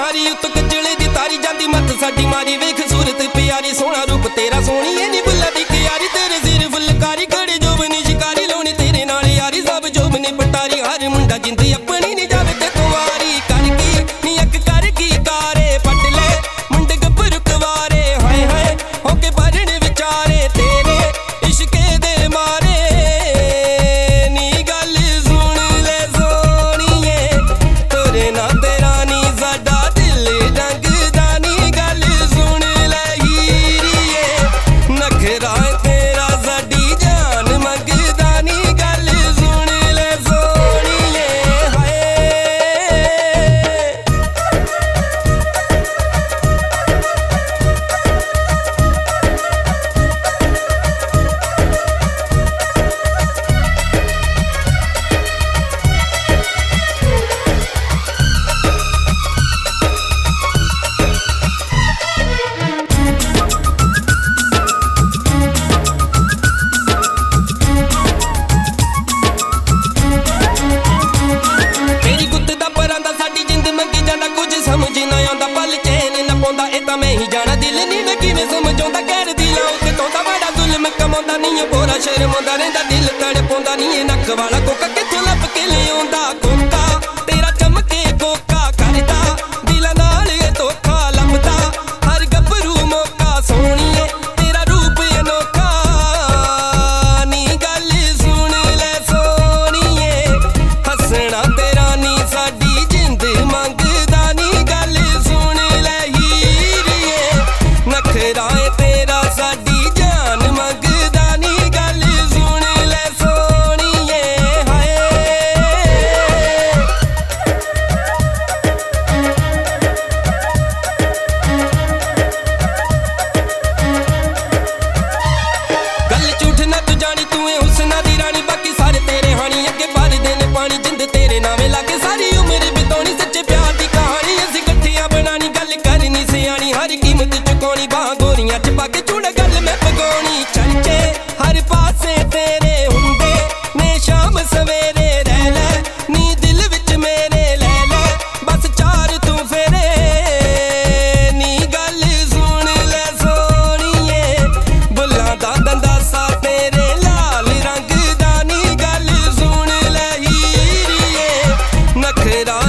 सारी उत कजले दी तारी जांदी मत साडी मारी वेख सूरत प्यारी सोहना रूप तेरा सोहनी ए नी बुल्ला दी क्यारी तेरे सिर फुलकारी खड़े जोबनी शिकारी लाउणी तेरे नाल यारी सब जोबनी पटारी हर मुंडा जिंदी अपनी नी जावे ते कुवारी कर की नी अक कर की कारे पट ले मुंडे गब्बरू कवारे हाय हाय होके भरन विचारे तेरे इश्के दे मारे नी गल सुन ले सोहणीए तोरे ना तेरा नी साडा दिल रंगदा नी गल सुन ले हीरीए नखरा तेरा साडी जान मंगदा नी गल सुन ले सोहणीए हाय तेरी गुत्त दा परां दा साडी जिंद मंगी जांदा कुछ समझ ना आंदा पल चैन ना पौंदा ए तां मैं ही जाना दिल नी मैं किवें समझाउंदा गैर दी लाओ ते तोंदा बड़ा जुल्म कमाउंदा नी बोरा शर्माउंदा रहिंदा दिल तड़पाउंदा नी नक वाला कोका कित्थों लभ के लिआउंदा कोका तेरा चमके कोका करदा दिलां नाल ए धोखा लभदा हर गब्बरू मौका सोहणीए तेरा रूप अनोखा नी गल सुन ले सोहणीए हसना तेरा नी साडी जिंद मंगदा नी गल सुन ले हीरीए नखरा तेरा साडी जान मंगदा नी गल सुन ले सोहणीए हाय गल झूठ ना तू जानी तू ए हुस्ना दी रानी बाकी सारे तेरे हानी अगे भर देने पानी जिंद तेरे नावे लागे सारी उम्र बिताउणी सच्चे प्यार दी कहानी असीं कट्ठियां बनानी गल करनी सियाणी हर कीमत चुकाउणी बाहां गोरियां च पा के चूड़ा गल मैं पगाउणी चर्चे हर पासे तेरे हुंदे ने शाम सवेरे रह ले नी दिल विच मेरे लै ले बस चार तू फेरे नी गल सुन ले सोहणीए बुल्लां दा दंदासा तेरे लाल रंग दा नी गल सुन ले हीरीए नखरा